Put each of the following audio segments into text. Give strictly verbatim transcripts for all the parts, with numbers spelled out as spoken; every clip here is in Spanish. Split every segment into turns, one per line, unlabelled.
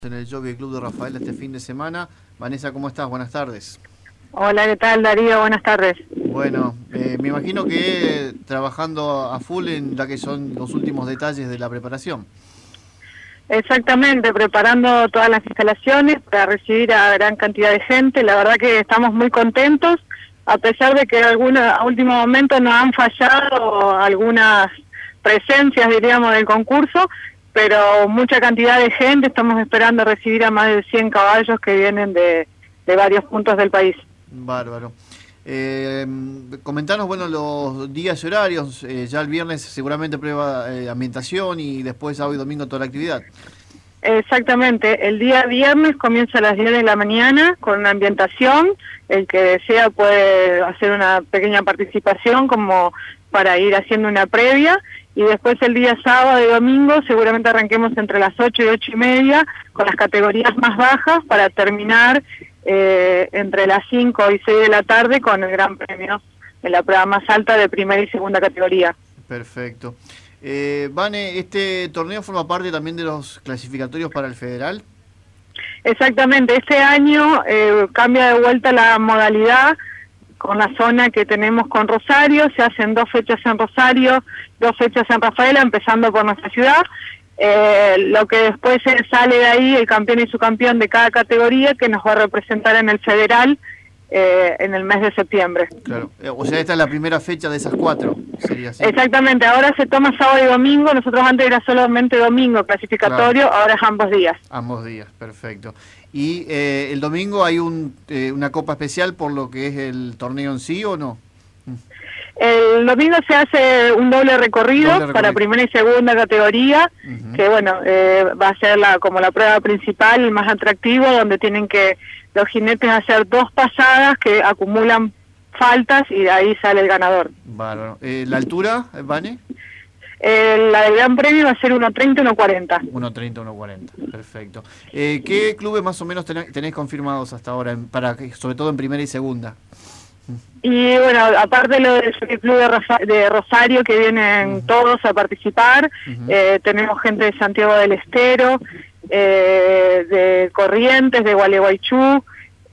En el Jockey Club de Rafaela este fin de semana. Vanessa, ¿cómo estás? Buenas tardes.
Hola, ¿qué tal, Darío? Buenas tardes.
Bueno, eh, me imagino que trabajando a full en la que son los últimos detalles de la preparación.
Exactamente, preparando todas las instalaciones para recibir a gran cantidad de gente. La verdad que estamos muy contentos, a pesar de que alguna, a último momento nos han fallado algunas presencias, diríamos, del concurso, pero mucha cantidad de gente. Estamos esperando recibir a más de cien caballos que vienen de, de varios puntos del país.
Bárbaro. Eh, comentanos, bueno, los días y horarios. Eh, ya el viernes seguramente prueba eh, ambientación y después sábado y domingo toda la actividad.
Exactamente, el día viernes comienza a las diez de la mañana con una ambientación. El que desea puede hacer una pequeña participación como para ir haciendo una previa, y después el día sábado y domingo seguramente arranquemos entre las ocho y ocho y media con las categorías más bajas para terminar eh, entre las cinco y seis de la tarde con el gran premio de la prueba más alta de primera y segunda categoría.
Perfecto. Eh, Vane, ¿este torneo forma parte también de los clasificatorios para el federal?
Exactamente, este año eh, cambia de vuelta la modalidad con la zona que tenemos con Rosario. Se hacen dos fechas en Rosario, dos fechas en Rafaela, empezando por nuestra ciudad. Eh, lo que después sale de ahí, el campeón y subcampeón de cada categoría, que nos va a representar en el federal eh, en el mes de septiembre.
Claro, o sea, esta es la primera fecha de esas cuatro, sería así.
Exactamente, ahora se toma sábado y domingo. Nosotros antes era solamente domingo clasificatorio, claro. Ahora es ambos días.
Ambos días, perfecto. Y eh, el domingo hay un, eh, una copa especial por lo que es el torneo en sí, ¿o no?
El domingo se hace un doble recorrido, doble recorrido. para primera y segunda categoría, uh-huh. que bueno, eh, va a ser la como la prueba principal, el más atractivo, donde tienen que los jinetes hacer dos pasadas que acumulan faltas y de ahí sale el ganador.
Bárbaro. Eh, ¿La altura, Vane?
Eh, la del Gran Premio va a ser uno treinta, uno cuarenta.
uno treinta, uno cuarenta, perfecto. Eh, ¿Qué clubes más o menos tenés, tenés confirmados hasta ahora, para sobre todo en primera y segunda?
Y bueno, aparte de lo del club de, Rosa, de Rosario, que vienen uh-huh. todos a participar, uh-huh. eh, tenemos gente de Santiago del Estero, eh, de Corrientes, de Gualeguaychú,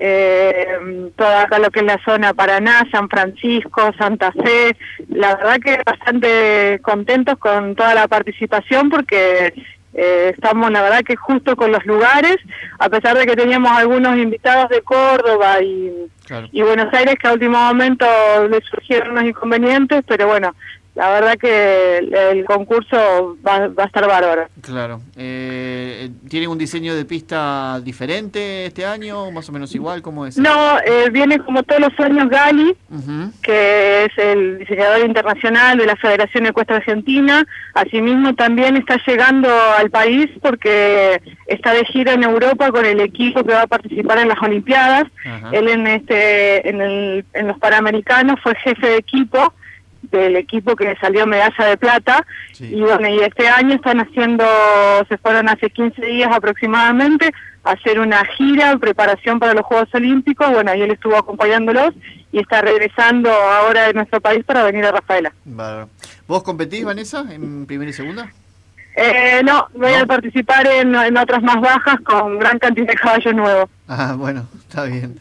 eh, toda acá lo que es la zona Paraná, San Francisco, Santa Fe. La verdad que bastante contentos con toda la participación, porque eh, estamos la verdad que justo con los lugares, a pesar de que teníamos algunos invitados de Córdoba y, claro. y Buenos Aires, que a último momento les surgieron unos inconvenientes, pero bueno, la verdad que el, el concurso va, va a estar bárbaro.
Claro. Eh, ¿Tienen un diseño de pista diferente este año, más o menos igual? ¿Cómo es?
No, eh, viene como todos los años Gali, uh-huh. que es el diseñador internacional de la Federación Ecuestre Argentina. Asimismo también está llegando al país porque está de gira en Europa con el equipo que va a participar en las Olimpiadas. Uh-huh. Él en este en, el, en los Panamericanos fue jefe de equipo del equipo que salió medalla de plata, sí. y bueno, y este año están haciendo, se fueron hace quince días aproximadamente a hacer una gira, preparación para los Juegos Olímpicos. Bueno, y él estuvo acompañándolos y está regresando ahora de nuestro país para venir a Rafaela.
Vale. ¿Vos competís, Vanessa, en primera y segunda?
Eh, no, voy ¿No? a participar en, en otras más bajas con gran cantidad de caballos nuevos.
Ah, bueno, está bien.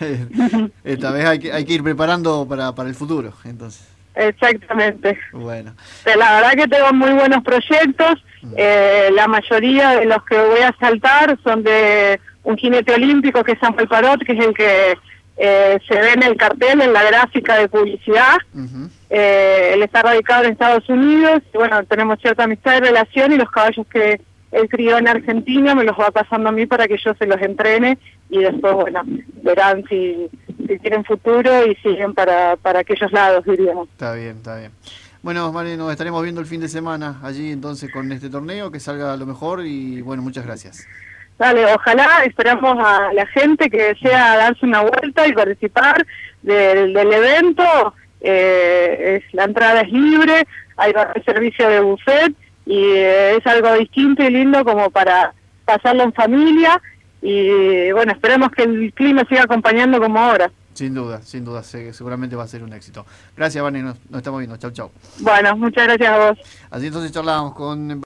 Esta vez hay que, hay que ir preparando para, para el futuro, entonces.
Exactamente.
Bueno.
La verdad que tengo muy buenos proyectos. Eh, la mayoría de los que voy a saltar son de un jinete olímpico, que es Samuel Parot, que es el que eh, se ve en el cartel, en la gráfica de publicidad. Uh-huh. eh, él está radicado en Estados Unidos y bueno, tenemos cierta amistad y relación, y los caballos que él crió en Argentina me los va pasando a mí para que yo se los entrene, y después, bueno, verán si, si tienen futuro y siguen para, para aquellos lados, diríamos.
Está bien, está bien. Bueno, Vale, nos estaremos viendo el fin de semana allí entonces con este torneo, que salga a lo mejor, y bueno, muchas gracias.
Dale, ojalá, esperamos a la gente que desea darse una vuelta y participar del, del evento. Eh, es, la entrada es libre, hay servicio de buffet, y eh, es algo distinto y lindo como para pasarlo en familia, y bueno, esperemos que el clima siga acompañando como ahora.
Sin duda, sin duda, seguramente va a ser un éxito. Gracias, Vane, nos, nos estamos viendo. Chau, chau.
Bueno, muchas gracias a vos.
Así entonces charlábamos con...